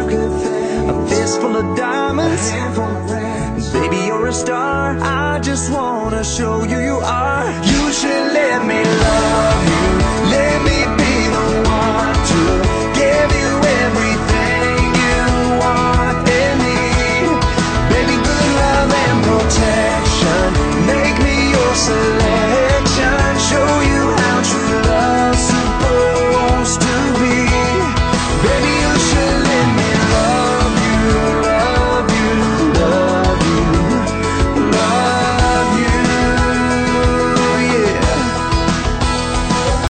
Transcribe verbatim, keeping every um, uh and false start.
A fist full of diamonds, baby, you're a star. I just wanna show you you are. You should let me love you.